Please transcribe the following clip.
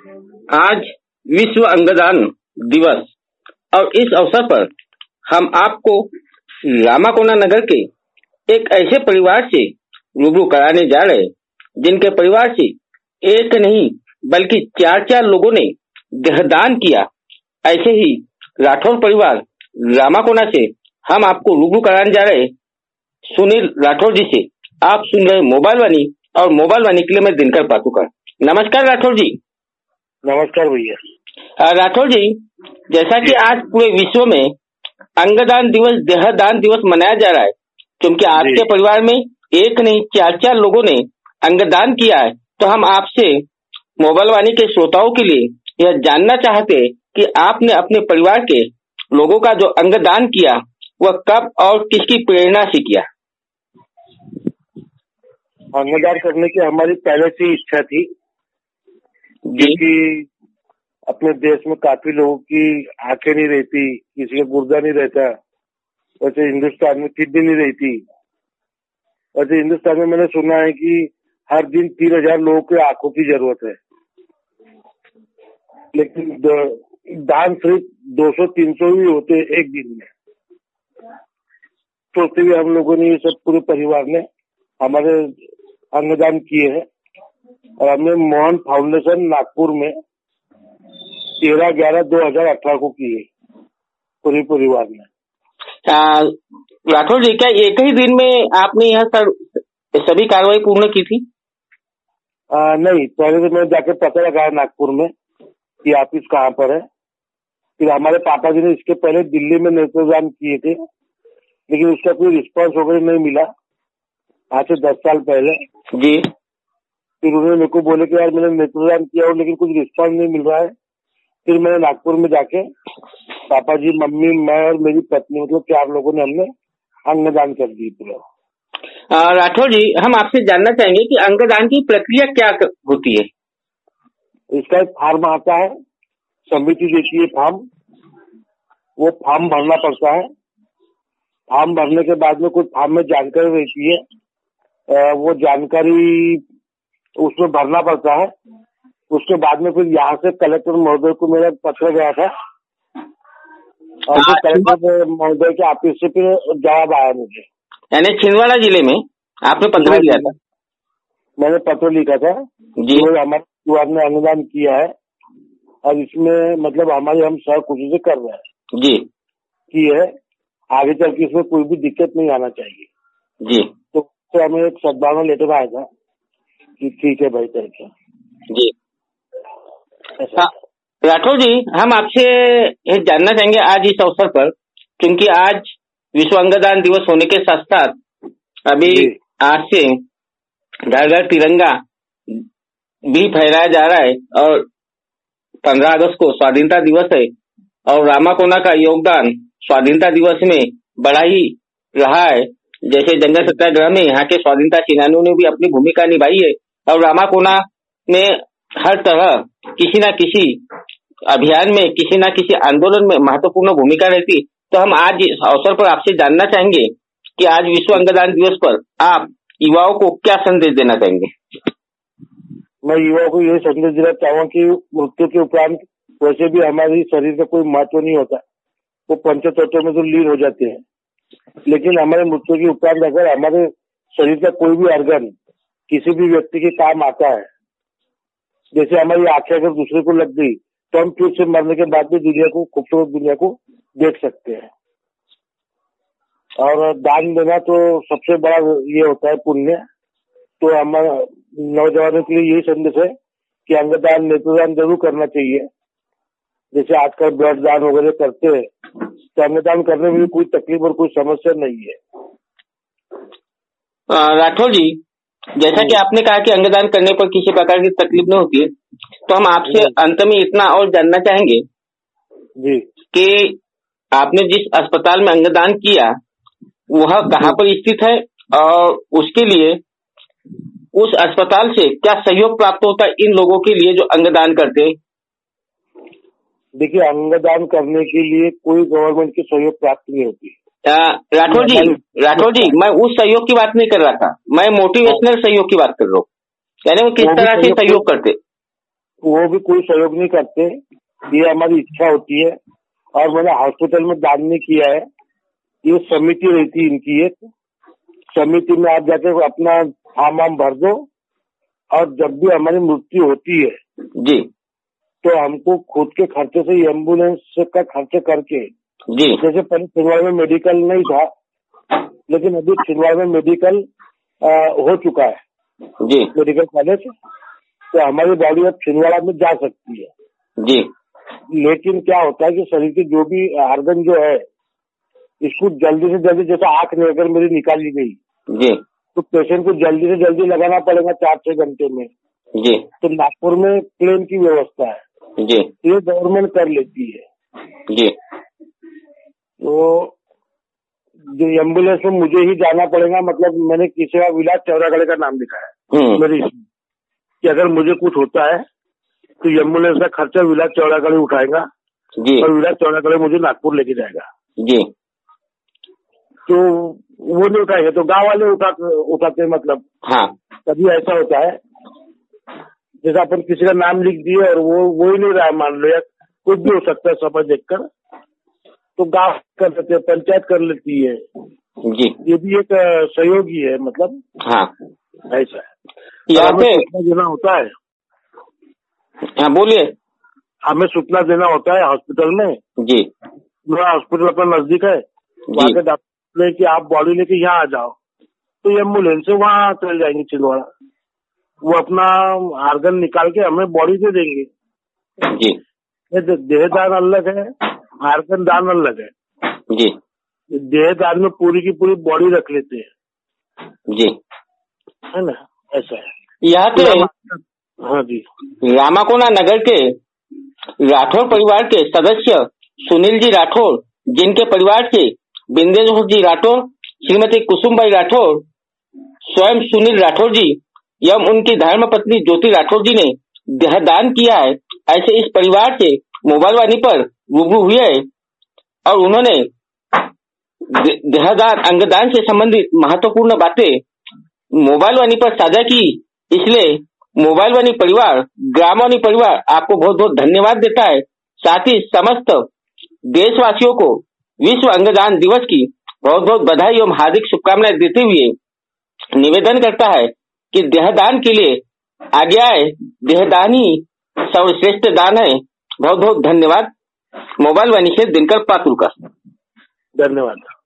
आज विश्व अंगदान दिवस और इस अवसर पर हम आपको रामाकोना नगर के एक ऐसे परिवार से रूबरू कराने जा रहे हैं जिनके परिवार से एक नहीं बल्कि चार चार लोगों ने देहदान किया। ऐसे ही राठौर परिवार रामाकोना से हम आपको रूबरू कराने जा रहे हैं सुनील राठौर जी से। आप सुन रहे मोबाइल वाणी और मोबाइल वाणी के लिए मैं दिनकर पातुकर। नमस्कार राठौर जी। नमस्कार भैया। राठौर जी, जैसा कि आज पूरे विश्व में अंगदान दिवस देहदान दिवस मनाया जा रहा है, क्योंकि आपके परिवार में एक नहीं चार चार लोगों ने अंगदान किया है, तो हम आपसे मोबाइल वाणी के श्रोताओं के लिए यह जानना चाहते कि आपने अपने परिवार के लोगों का जो अंगदान किया वह कब और किसकी प्रेरणा से किया? अंगदान करने की हमारी पहले से इच्छा थी, क्योंकि अपने देश में काफी लोगों की आंखें नहीं रहती, किसी का गुर्दा नहीं रहता, वैसे हिंदुस्तान में किडनी नहीं रहती। वैसे हिंदुस्तान में मैंने सुना है कि हर दिन 3000 लोगों की आंखों की जरूरत है, लेकिन दान सिर्फ 200-300 ही होते एक दिन में। सोचते हुए हम लोगों ने ये सब पूरे परिवार ने हमारे अंगदान किए हैं और हमने मोहन फाउंडेशन नागपुर में 13/11/2018 को किए पूरे परिवार ने। राठौर जी, क्या एक ही दिन में आपने यहाँ सभी कार्रवाई पूर्ण की थी? नहीं, पहले तो मैंने जाके पता लगाया नागपुर में कि ऑफिस कहाँ पर है। फिर हमारे पापा जी ने इसके पहले दिल्ली में नेत्रदान किए थे, लेकिन उसका कोई रिस्पांस वगैरह नहीं मिला आज से 10 साल पहले जी। फिर उन्होंने मेरे को बोले कि यार मैंने नेत्रदान किया और लेकिन कुछ रिस्पांस नहीं मिल रहा है। फिर मैंने नागपुर में जाके पापा जी, मम्मी, मैं और मेरी पत्नी, मतलब 4 लोगों ने हमने अंगदान कर दी पूरा। राठौर जी, हम आपसे जानना चाहेंगे कि अंगदान की प्रक्रिया क्या होती है? इसका एक फॉर्म आता है, समिति देती है फॉर्म, वो फॉर्म भरना पड़ता है। फॉर्म भरने के बाद में कुछ फॉर्म में जानकारी रहती है, वो जानकारी उसमें भरना पड़ता है। उसके बाद में फिर यहाँ से कलेक्टर महोदय को मेरा पत्र गया था और फिर कलेक्टर महोदय के ऑफिस से फिर जवाब आया मुझे। यानी छिंदवाड़ा जिले में आपने पत्र लिखा था? मैंने पत्र लिखा था जी। हमारे परिवार ने अंगदान किया है और इसमें मतलब हम सब खुशी से कर रहे हैं जी की है। आगे चल के इसमें कोई भी दिक्कत नहीं आना चाहिए जी। तो हमें एक सद्भावना लेटर आया था कि ठीक है भाई करके जी। राठौर जी, हम आपसे ये जानना चाहेंगे आज इस अवसर पर, क्योंकि आज विश्व अंगदान दिवस होने के साथ साथ अभी आज से घर घर तिरंगा भी फहराया जा रहा है और 15 अगस्त को स्वाधीनता दिवस है और रामाकोना का योगदान स्वाधीनता दिवस में बड़ा ही रहा है। जैसे जंगल सत्याग्रह में यहाँ के स्वाधीनता सेनानियों ने भी अपनी भूमिका निभाई है और रामाकोना में हर तरह किसी न किसी अभियान में, किसी न किसी आंदोलन में महत्वपूर्ण भूमिका रहती। तो हम आज इस अवसर पर आपसे जानना चाहेंगे कि आज विश्व अंगदान दिवस पर आप युवाओं को क्या संदेश देना चाहेंगे? मैं युवाओं को ये संदेश देना चाहूँगा कि मृत्यु के उपरांत वैसे भी हमारे शरीर का कोई महत्व नहीं होता, वो पंचतत्वों में तो लीन हो जाते हैं, लेकिन हमारे मृत्यु के उपरांत अगर हमारे शरीर का कोई भी ऑर्गन किसी भी व्यक्ति के काम आता है, जैसे हमारी आंखें अगर दूसरे को लग गई तो हम फिर से मरने के बाद भी दुनिया को, खूबसूरत दुनिया को देख सकते हैं। और दान देना तो सबसे बड़ा ये होता है पुण्य। तो हमारे नौजवानों के लिए यही संदेश है कि अंगदान नेत्रदान जरूर करना चाहिए। जैसे आजकल ब्लड दान वगैरह करते हैं, तो अंगदान करने में भी कोई तकलीफ और कोई समस्या नहीं है। राठौर जी, जैसा कि आपने कहा कि अंगदान करने पर किसी प्रकार की तकलीफ नहीं होती है, तो हम आपसे अंत में इतना और जानना चाहेंगे जी कि आपने जिस अस्पताल में अंगदान किया वह कहाँ पर स्थित है और उसके लिए उस अस्पताल से क्या सहयोग प्राप्त होता है इन लोगों के लिए जो अंगदान करते हैं? देखिए, अंगदान करने के लिए कोई गवर्नमेंट की सहयोग प्राप्त नहीं होती। राठौर जी, मैं उस सहयोग की बात नहीं कर रहा था, मैं मोटिवेशनल सहयोग की बात कर रहा हूँ। यानी वो किस तरह से सहयोग करते? वो भी कोई सहयोग नहीं करते। ये हमारी इच्छा होती है और मैंने हॉस्पिटल में दान नहीं किया है। ये समिति रहती है इनकी, एक समिति में आप जाके अपना फॉर्म वाम भर दो और जब भी हमारी मृत्यु होती है जी तो हमको खुद के खर्चे से एम्बुलेंस का खर्चे करके, जी जैसे पहले छिंदवाड़ा में मेडिकल नहीं था लेकिन अभी छिंदवाड़ा में मेडिकल हो चुका है जी मेडिकल कॉलेज, तो हमारी बॉडी अब छिंदवाड़ा में जा सकती है जी। लेकिन क्या होता है कि शरीर की जो भी आर्गन जो है इसको जल्दी से जल्दी, जैसे आंख में अगर मेरी निकाली गई जी तो पेशेंट को जल्दी से जल्दी लगाना पड़ेगा 4-6 घंटे में। जी तो नागपुर में प्लेन की व्यवस्था है, जी ये गवर्नमेंट कर लेती है। जी। तो जो एम्बुलेंस में मुझे ही जाना पड़ेगा, मतलब मैंने किसी का विलास चौरागढ़ का नाम लिखा है मेरी, कि अगर मुझे कुछ होता है तो एम्बुलेंस का खर्चा विलास चौरागढ़ उठाएगा जी और विलास चौरागढ़ मुझे नागपुर लेके जाएगा जी। तो वो नहीं उठाएंगे तो गांव वाले उठाते मतलब। हाँ कभी ऐसा होता है जैसे अपन किसी का नाम लिख दिए और वो ही नहीं रहा, मान लो या कुछ भी हो सकता है समय देखकर, तो गांव कर लेते हैं, पंचायत कर लेती है जी। ये भी एक सहयोग ही है मतलब। हाँ ऐसा है। यहाँ पे सूचना देना होता है। हाँ बोलिए। हमें सूचना देना होता है हॉस्पिटल में जी। मेरा हॉस्पिटल अपना नजदीक है, वहाँ के डॉक्टर ने कि आप बॉडी लेके यहाँ आ जाओ, तो एम्बुलेंस से वहाँ चल जाएंगे छिंदवाड़ा, वो अपना आर्गन निकाल के हमें बॉडी दे देंगे। जी। देहदान अलग है, आर्गन दान अलग है जी। देहदान में पूरी की पूरी बॉडी रख लेते हैं जी, है ना, ऐसा है। यहाँ पे हाँ जी। रामाकोना नगर के राठौर परिवार के सदस्य सुनील जी राठौर, जिनके परिवार से बिंदेश्वर जी राठौर, श्रीमती कुसुमबाई राठौर, स्वयं सुनील राठौर जी एवं उनकी धर्म पत्नी ज्योति राठौर जी ने देहदान किया है, ऐसे इस परिवार से मोबाइल वाणी पर रूबरू हुए है और उन्होंने देहदान अंगदान से संबंधित महत्वपूर्ण बातें मोबाइल वाणी पर साझा की। इसलिए मोबाइल वाणी परिवार, ग्रामवाणी परिवार आपको बहुत बहुत धन्यवाद देता है। साथ ही समस्त देशवासियों को विश्व अंगदान दिवस की बहुत बहुत बधाई एवं हार्दिक शुभकामनाएं देते हुए निवेदन करता है कि देहदान के लिए आगे आए। देहदान ही सर्वश्रेष्ठ दान है। बहुत बहुत धन्यवाद। मोबाइल वाणी से दिनकर पातुलकर। धन्यवाद।